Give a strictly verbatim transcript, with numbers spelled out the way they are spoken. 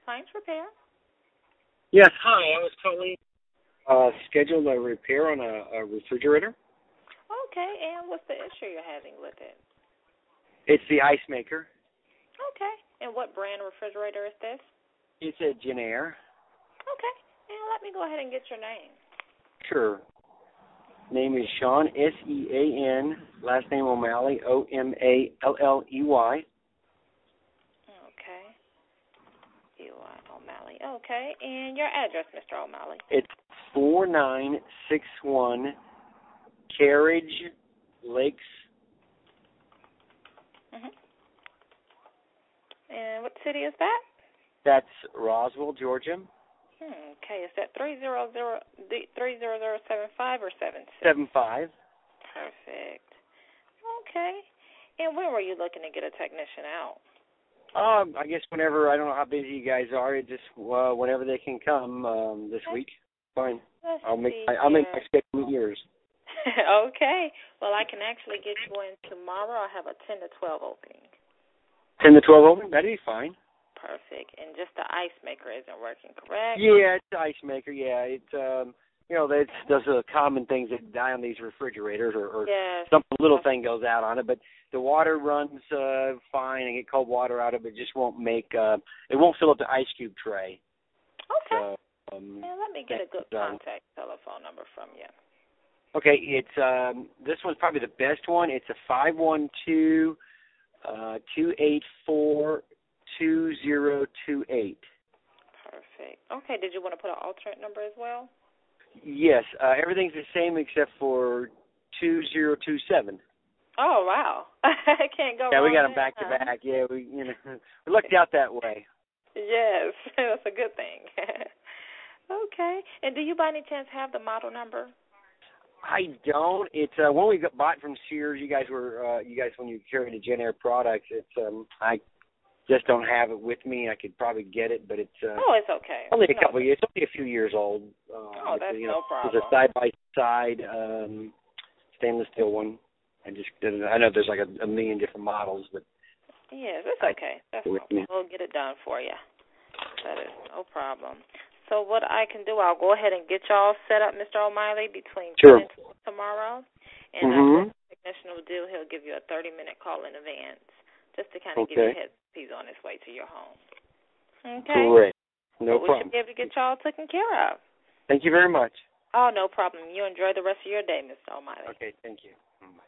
Appliance Repair. Yes, hi. I was calling uh schedule a repair on a, a refrigerator. Okay, and what's the issue you're having with it? It's the ice maker. Okay, and what brand refrigerator is this? It's a Genair. Okay, and let me go ahead and get your name. Sure. Name is Sean, S E A N. Last name O'Malley, O M A L L E Y. Okay. E Y O'Malley. Okay, and your address, Mister O'Malley? It's four nine six one Carriage Lakes. Mhm. And what city is that? That's Roswell, Georgia. Hmm, okay, is that three zero zero three zero zero seven five or seven six? Seven five. Perfect. Okay. And when were you looking to get a technician out? Um, I guess whenever, I don't know how busy you guys are, it just uh, whenever they can come um, this Okay. week. Fine. Let's I'll make see my, I'll make here. my schedule meet yours. Okay. Well, I can actually get you in tomorrow. I have a ten to twelve opening. Ten to twelve open. That'd be fine. Perfect. And just the ice maker isn't working, correct? Yeah, it's the ice maker. Yeah, it's um, you know, that's those are the common things that die on these refrigerators, or, or Yes. some little thing goes out on it. But the water runs uh, fine, and get cold water out of it. Just won't make uh, it won't fill up the ice cube tray. Okay. So, um, And let me get a good um, contact telephone number from you. okay, it's um, this one's probably the best one. It's a five one two uh two eight four two zero two eight. Perfect. Okay. Did you want to put an alternate number as well? Yes, uh, everything's the same except for two zero two seven. Oh wow! I can't go Yeah, wrong we got them there, back to huh? back. Yeah, we you know we lucked out that way. Yes, that's a good thing. Okay. And do you by any chance have the model number? I don't. It's uh, when we got bought from Sears. You guys were uh, you guys when you carried the Genair products. It's um I just don't have it with me. I could probably get it, but it's uh, Oh, it's okay. only a No. couple of years. It's only a few years old. Uh, Oh, it's, that's you know, no problem. It's a side by side um stainless steel one. I just didn't. I know there's like a, a million different models, but Yes, it's I, okay. That's with no, me. we'll get it done for you. That is no problem. So what I can do, I'll go ahead and get y'all set up, Mister O'Malley, between Sure. ten and twelve tomorrow. And uh, Mm-hmm. what the technician will do, he'll give you a thirty-minute call in advance just to kind of Okay. give you a heads up he's on his way to your home. Okay? Great. No But we problem. should be able to get y'all taken care of. Thank you very much. Oh, no problem. You enjoy the rest of your day, Mister O'Malley. Okay, thank you. Bye.